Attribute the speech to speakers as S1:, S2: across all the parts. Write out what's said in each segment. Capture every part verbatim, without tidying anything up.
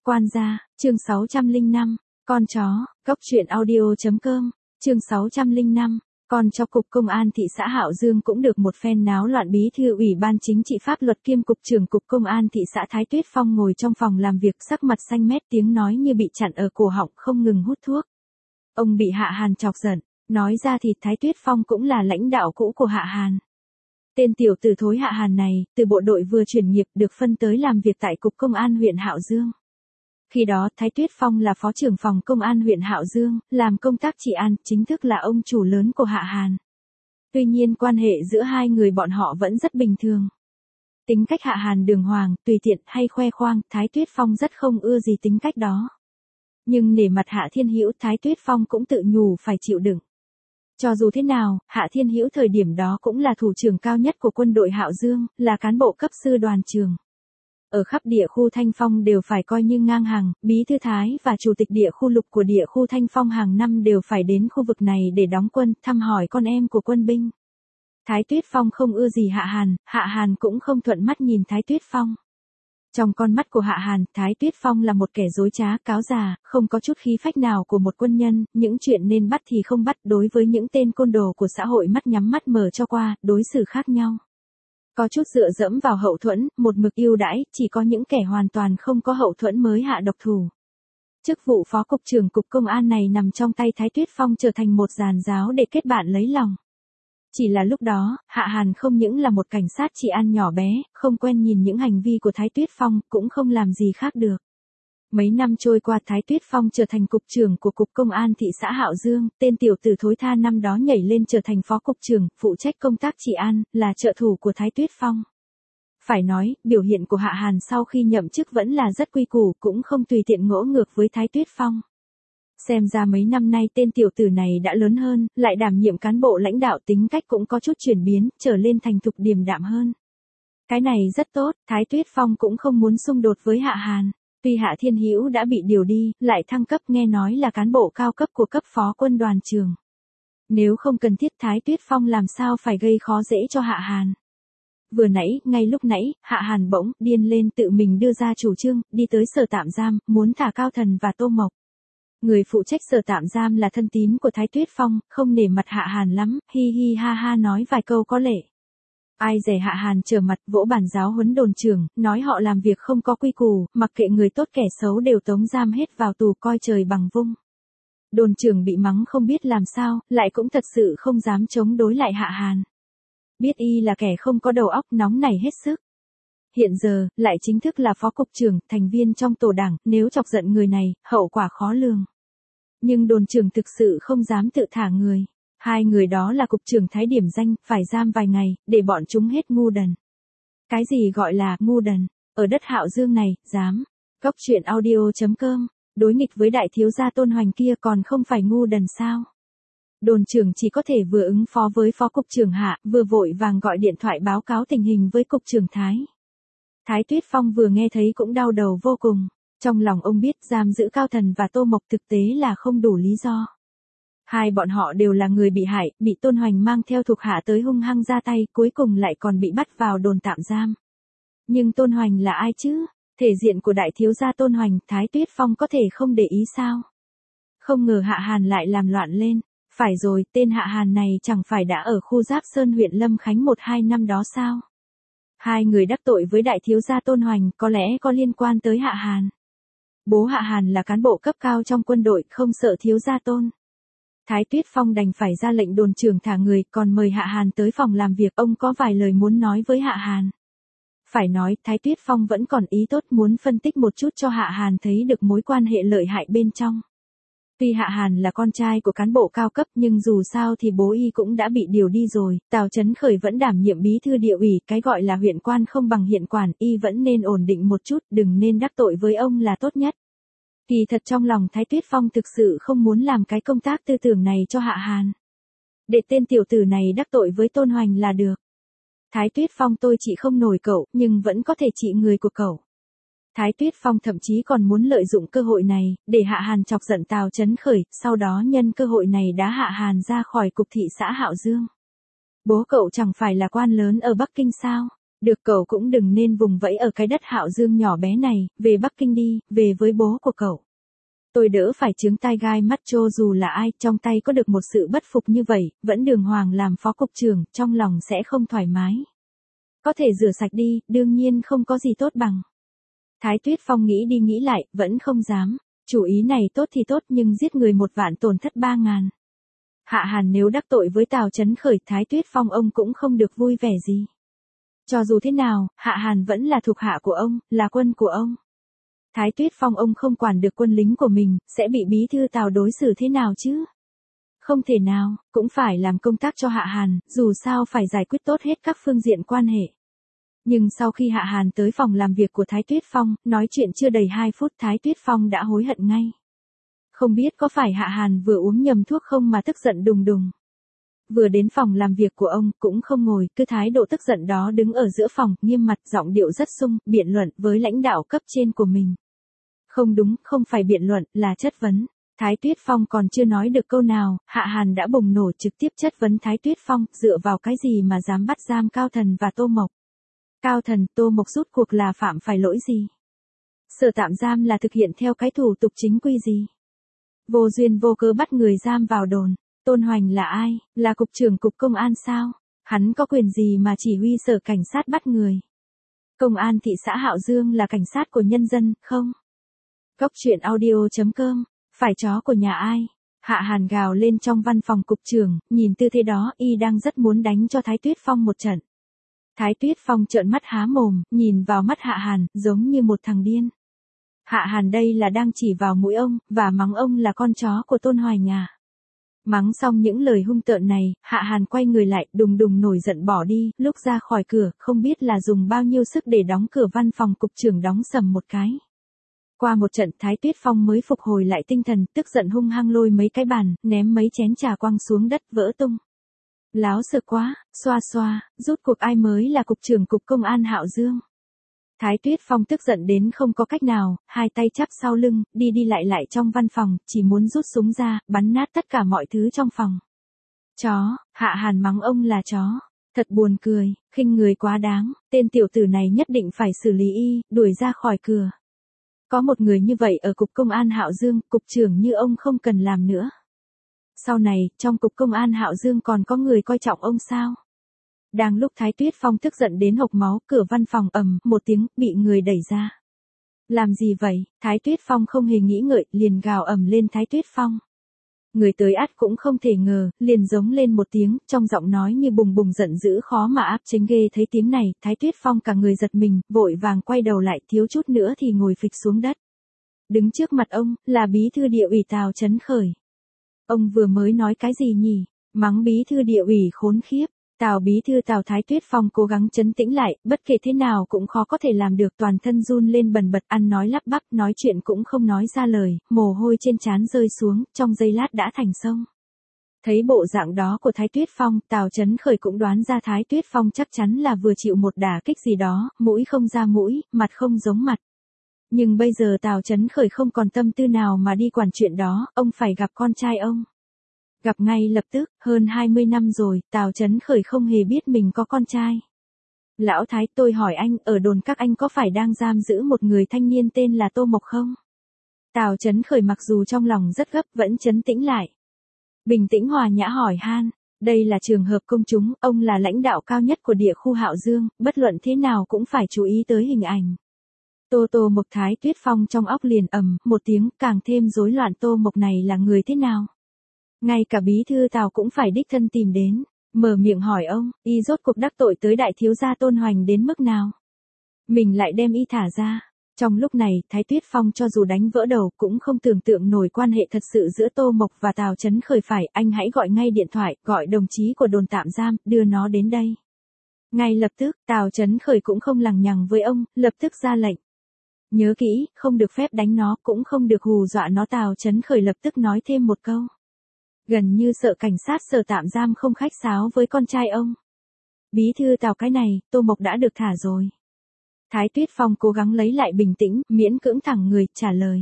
S1: Quan gia, chương sáu trăm lẻ năm, con chó, góc truyện audio chấm com, chương sáu trăm lẻ năm, con chó. Cục Công an thị xã Hạo Dương cũng được một phen náo loạn. Bí thư Ủy ban Chính trị Pháp luật kiêm Cục trưởng Cục Công an thị xã Thái Tuyết Phong ngồi trong phòng làm việc, sắc mặt xanh mét, tiếng nói như bị chặn ở cổ họng, không ngừng hút thuốc. Ông bị Hạ Hàn chọc giận, nói ra thì Thái Tuyết Phong cũng là lãnh đạo cũ của Hạ Hàn. Tên tiểu tử thối Hạ Hàn này, từ bộ đội vừa chuyển nghiệp được phân tới làm việc tại Cục Công an huyện Hạo Dương. Khi đó, Thái Tuyết Phong là phó trưởng phòng Công an huyện Hạo Dương, làm công tác trị an, chính thức là ông chủ lớn của Hạ Hàn. Tuy nhiên quan hệ giữa hai người bọn họ vẫn rất bình thường. Tính cách Hạ Hàn đường hoàng, tùy tiện hay khoe khoang, Thái Tuyết Phong rất không ưa gì tính cách đó. Nhưng nể mặt Hạ Thiên Hữu, Thái Tuyết Phong cũng tự nhủ phải chịu đựng. Cho dù thế nào, Hạ Thiên Hữu thời điểm đó cũng là thủ trưởng cao nhất của quân đội Hạo Dương, là cán bộ cấp sư đoàn trường. Ở khắp địa khu Thanh Phong đều phải coi như ngang hàng, bí thư Thái và chủ tịch địa khu lục của địa khu Thanh Phong hàng năm đều phải đến khu vực này để đóng quân, thăm hỏi con em của quân binh. Thái Tuyết Phong không ưa gì Hạ Hàn, Hạ Hàn cũng không thuận mắt nhìn Thái Tuyết Phong. Trong con mắt của Hạ Hàn, Thái Tuyết Phong là một kẻ dối trá, cáo già, không có chút khí phách nào của một quân nhân, những chuyện nên bắt thì không bắt, đối với những tên côn đồ của xã hội mắt nhắm mắt mở cho qua, đối xử khác nhau. Có chút dựa dẫm vào hậu thuẫn, một mực ưu đãi, chỉ có những kẻ hoàn toàn không có hậu thuẫn mới hạ độc thủ. Chức vụ phó cục trưởng Cục Công an này nằm trong tay Thái Tuyết Phong, trở thành một giàn giáo để kết bạn lấy lòng. Chỉ là lúc đó, Hạ Hàn không những là một cảnh sát trị an nhỏ bé, không quen nhìn những hành vi của Thái Tuyết Phong, cũng không làm gì khác được. Mấy năm trôi qua, Thái Tuyết Phong trở thành cục trưởng của Cục Công an thị xã Hạo Dương, tên tiểu tử thối tha năm đó nhảy lên trở thành phó cục trưởng, phụ trách công tác trị an, là trợ thủ của Thái Tuyết Phong. Phải nói, biểu hiện của Hạ Hàn sau khi nhậm chức vẫn là rất quy củ, cũng không tùy tiện ngỗ ngược với Thái Tuyết Phong. Xem ra mấy năm nay tên tiểu tử này đã lớn hơn, lại đảm nhiệm cán bộ lãnh đạo, tính cách cũng có chút chuyển biến, trở lên thành thục điềm đạm hơn. Cái này rất tốt, Thái Tuyết Phong cũng không muốn xung đột với Hạ Hàn. Tuy Hạ Thiên Hữu đã bị điều đi, lại thăng cấp, nghe nói là cán bộ cao cấp của cấp phó quân đoàn trường. Nếu không cần thiết, Thái Tuyết Phong làm sao phải gây khó dễ cho Hạ Hàn. Vừa nãy, ngay lúc nãy, Hạ Hàn bỗng điên lên, tự mình đưa ra chủ trương, đi tới sở tạm giam, muốn thả Cao Thần và Tô Mộc. Người phụ trách sở tạm giam là thân tín của Thái Tuyết Phong, không nể mặt Hạ Hàn lắm, hi hi ha ha nói vài câu có lệ. Ai dè Hạ Hàn trở mặt, vỗ bản giáo huấn đồn trưởng, nói họ làm việc không có quy củ, mặc kệ người tốt kẻ xấu đều tống giam hết vào tù, coi trời bằng vung. Đồn trưởng bị mắng không biết làm sao, lại cũng thật sự không dám chống đối lại Hạ Hàn. Biết y là kẻ không có đầu óc, nóng nảy hết sức. Hiện giờ, lại chính thức là phó cục trưởng, thành viên trong tổ đảng, nếu chọc giận người này, hậu quả khó lường. Nhưng đồn trưởng thực sự không dám tự thả người. Hai người đó là cục trưởng Thái điểm danh, phải giam vài ngày, để bọn chúng hết ngu đần. Cái gì gọi là ngu đần? Ở đất Hạo Dương này, dám. Góc truyện audio chấm com, đối nghịch với đại thiếu gia Tôn Hoành kia còn không phải ngu đần sao? Đồn trưởng chỉ có thể vừa ứng phó với phó cục trưởng Hạ, vừa vội vàng gọi điện thoại báo cáo tình hình với cục trưởng Thái. Thái Tuyết Phong vừa nghe thấy cũng đau đầu vô cùng. Trong lòng ông biết giam giữ Cao Thần và Tô Mộc thực tế là không đủ lý do. Hai bọn họ đều là người bị hại, bị Tôn Hoành mang theo thuộc hạ tới hung hăng ra tay, cuối cùng lại còn bị bắt vào đồn tạm giam. Nhưng Tôn Hoành là ai chứ? Thể diện của đại thiếu gia Tôn Hoành, Thái Tuyết Phong có thể không để ý sao? Không ngờ Hạ Hàn lại làm loạn lên. Phải rồi, tên Hạ Hàn này chẳng phải đã ở khu Giáp Sơn huyện Lâm Khánh một hai năm đó sao? Hai người đắc tội với đại thiếu gia Tôn Hoành, có lẽ có liên quan tới Hạ Hàn. Bố Hạ Hàn là cán bộ cấp cao trong quân đội, không sợ thiếu gia Tôn. Thái Tuyết Phong đành phải ra lệnh đồn trưởng thả người, còn mời Hạ Hàn tới phòng làm việc, ông có vài lời muốn nói với Hạ Hàn. Phải nói, Thái Tuyết Phong vẫn còn ý tốt, muốn phân tích một chút cho Hạ Hàn thấy được mối quan hệ lợi hại bên trong. Tuy Hạ Hàn là con trai của cán bộ cao cấp, nhưng dù sao thì bố y cũng đã bị điều đi rồi, Tào Chấn Khởi vẫn đảm nhiệm bí thư địa ủy, cái gọi là huyện quan không bằng hiện quản, y vẫn nên ổn định một chút, đừng nên đắc tội với ông là tốt nhất. Kỳ thật trong lòng Thái Tuyết Phong thực sự không muốn làm cái công tác tư tưởng này cho Hạ Hàn. Để tên tiểu tử này đắc tội với Tôn Hoành là được. Thái Tuyết Phong, tôi chỉ không nổi cậu, nhưng vẫn có thể trị người của cậu. Thái Tuyết Phong thậm chí còn muốn lợi dụng cơ hội này, để Hạ Hàn chọc giận Tào Chấn Khởi, sau đó nhân cơ hội này đá Hạ Hàn ra khỏi cục thị xã Hạo Dương. Bố cậu chẳng phải là quan lớn ở Bắc Kinh sao? Được cậu cũng đừng nên vùng vẫy ở cái đất Hạo Dương nhỏ bé này, về Bắc Kinh đi, về với bố của cậu. Tôi đỡ phải chướng tai gai mắt cho dù là ai, trong tay có được một sự bất phục như vậy, vẫn đường hoàng làm phó cục trưởng, trong lòng sẽ không thoải mái. Có thể rửa sạch đi, đương nhiên không có gì tốt bằng. Thái Tuyết Phong nghĩ đi nghĩ lại, vẫn không dám. Chủ ý này tốt thì tốt nhưng giết người một vạn tổn thất ba ngàn. Hạ Hàn nếu đắc tội với Tào Chấn Khởi, Thái Tuyết Phong ông cũng không được vui vẻ gì. Cho dù thế nào, Hạ Hàn vẫn là thuộc hạ của ông, là quân của ông. Thái Tuyết Phong ông không quản được quân lính của mình, sẽ bị bí thư Tào đối xử thế nào chứ? Không thể nào, cũng phải làm công tác cho Hạ Hàn, dù sao phải giải quyết tốt hết các phương diện quan hệ. Nhưng sau khi Hạ Hàn tới phòng làm việc của Thái Tuyết Phong, nói chuyện chưa đầy hai phút Thái Tuyết Phong đã hối hận ngay. Không biết có phải Hạ Hàn vừa uống nhầm thuốc không mà tức giận đùng đùng. Vừa đến phòng làm việc của ông, cũng không ngồi, cứ thái độ tức giận đó đứng ở giữa phòng, nghiêm mặt, giọng điệu rất sung, biện luận với lãnh đạo cấp trên của mình. Không đúng, không phải biện luận, là chất vấn. Thái Tuyết Phong còn chưa nói được câu nào, Hạ Hàn đã bùng nổ trực tiếp chất vấn Thái Tuyết Phong, dựa vào cái gì mà dám bắt giam Cao Thần và Tô Mộc. Cao Thần, Tô Mộc rút cuộc là phạm phải lỗi gì? Sở tạm giam là thực hiện theo cái thủ tục chính quy gì? Vô duyên vô cớ bắt người giam vào đồn. Tôn Hoành là ai? Là cục trưởng cục công an sao? Hắn có quyền gì mà chỉ huy sở cảnh sát bắt người? Công an thị xã Hạo Dương là cảnh sát của nhân dân, không? Góc truyện audio chấm com, phải chó của nhà ai? Hạ Hàn gào lên trong văn phòng cục trưởng, nhìn tư thế đó y đang rất muốn đánh cho Thái Tuyết Phong một trận. Thái Tuyết Phong trợn mắt há mồm, nhìn vào mắt Hạ Hàn, giống như một thằng điên. Hạ Hàn đây là đang chỉ vào mũi ông, và mắng ông là con chó của Tôn Hoành à. Mắng xong những lời hung tợn này, Hạ Hàn quay người lại, đùng đùng nổi giận bỏ đi, lúc ra khỏi cửa, không biết là dùng bao nhiêu sức để đóng cửa văn phòng cục trưởng đóng sầm một cái. Qua một trận Thái Tuyết Phong mới phục hồi lại tinh thần, tức giận hung hăng lôi mấy cái bàn, ném mấy chén trà quăng xuống đất vỡ tung. Láo sợ quá, xoa xoa, rút cuộc ai mới là cục trưởng cục công an Hạo Dương. Thái Tuyết Phong tức giận đến không có cách nào, hai tay chắp sau lưng, đi đi lại lại trong văn phòng, chỉ muốn rút súng ra, bắn nát tất cả mọi thứ trong phòng. Chó, Hạ Hàn mắng ông là chó. Thật buồn cười, khinh người quá đáng, tên tiểu tử này nhất định phải xử lý y, đuổi ra khỏi cửa. Có một người như vậy ở cục công an Hạo Dương, cục trưởng như ông không cần làm nữa. Sau này, trong cục công an Hạo Dương còn có người coi trọng ông sao? Đang lúc Thái Tuyết Phong tức giận đến hộc máu, cửa văn phòng ầm một tiếng, bị người đẩy ra. Làm gì vậy? Thái Tuyết Phong không hề nghĩ ngợi, liền gào ầm lên Thái Tuyết Phong. Người tới ắt cũng không thể ngờ, liền giống lên một tiếng, trong giọng nói như bùng bùng giận dữ khó mà áp chế ghê. Thấy tiếng này, Thái Tuyết Phong cả người giật mình, vội vàng quay đầu lại, thiếu chút nữa thì ngồi phịch xuống đất. Đứng trước mặt ông, là bí thư địa ủy Tào Chấn Khởi. Ông vừa mới nói cái gì nhỉ? Mắng bí thư địa ủy khốn khiếp. Tào bí thư Tào Thái Tuyết Phong cố gắng trấn tĩnh lại, bất kể thế nào cũng khó có thể làm được, toàn thân run lên bần bật, ăn nói lắp bắp, nói chuyện cũng không nói ra lời, mồ hôi trên trán rơi xuống, trong giây lát đã thành sông. Thấy bộ dạng đó của Thái Tuyết Phong, Tào Chấn Khởi cũng đoán ra Thái Tuyết Phong chắc chắn là vừa chịu một đả kích gì đó, mũi không ra mũi, mặt không giống mặt. Nhưng bây giờ Tào Chấn Khởi không còn tâm tư nào mà đi quản chuyện đó, ông phải gặp con trai ông. Gặp ngay lập tức, hơn hai mươi năm rồi, Tào Chấn Khởi không hề biết mình có con trai. Lão Thái, tôi hỏi anh, ở đồn các anh có phải đang giam giữ một người thanh niên tên là Tô Mộc không? Tào Chấn Khởi mặc dù trong lòng rất gấp, vẫn trấn tĩnh lại. Bình tĩnh hòa nhã hỏi han, đây là trường hợp công chúng, ông là lãnh đạo cao nhất của địa khu Hạo Dương, bất luận thế nào cũng phải chú ý tới hình ảnh. Tô Tô Mộc. Thái Tuyết Phong trong óc liền ầm một tiếng, càng thêm rối loạn. Tô Mộc này là người thế nào? Ngay cả bí thư Tào cũng phải đích thân tìm đến, mở miệng hỏi ông, y rốt cuộc đắc tội tới đại thiếu gia Tôn Hoành đến mức nào? Mình lại đem y thả ra. Trong lúc này, Thái Tuyết Phong cho dù đánh vỡ đầu cũng không tưởng tượng nổi quan hệ thật sự giữa Tô Mộc và Tào Chấn Khởi. Phải, anh hãy gọi ngay điện thoại, gọi đồng chí của đồn tạm giam, đưa nó đến đây. Ngay lập tức, Tào Chấn Khởi cũng không lằng nhằng với ông, lập tức ra lệnh. Nhớ kỹ, không được phép đánh nó, cũng không được hù dọa nó. Tào Chấn Khởi lập tức nói thêm một câu. Gần như sợ cảnh sát sở tạm giam không khách sáo với con trai ông. Bí thư Tào, cái này, Tô Mộc đã được thả rồi. Thái Tuyết Phong cố gắng lấy lại bình tĩnh, miễn cưỡng thẳng người, trả lời.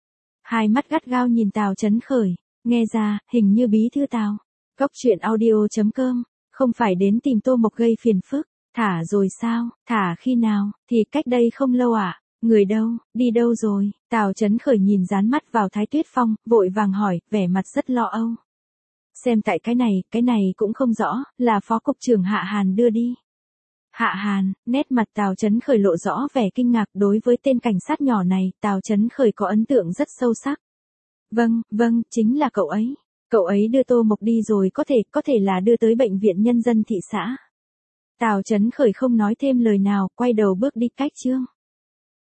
S1: Hai mắt gắt gao nhìn Tào Chấn Khởi, nghe ra, hình như bí thư Tào. Góc truyện audio chấm com, không phải đến tìm Tô Mộc gây phiền phức. Thả rồi sao, thả khi nào, thì cách đây không lâu ạ. Người đâu, đi đâu rồi? Tào Chấn Khởi nhìn dán mắt vào Thái Tuyết Phong, vội vàng hỏi, vẻ mặt rất lo âu. Xem tại cái này, cái này cũng không rõ, là phó cục trưởng Hạ Hàn đưa đi. Hạ Hàn, nét mặt Tào Chấn Khởi lộ rõ vẻ kinh ngạc. Đối với tên cảnh sát nhỏ này, Tào Chấn Khởi có ấn tượng rất sâu sắc. Vâng, vâng, chính là cậu ấy. Cậu ấy đưa Tô Mộc đi rồi, có thể, có thể là đưa tới bệnh viện nhân dân thị xã. Tào Chấn Khởi không nói thêm lời nào, quay đầu bước đi cách Trương.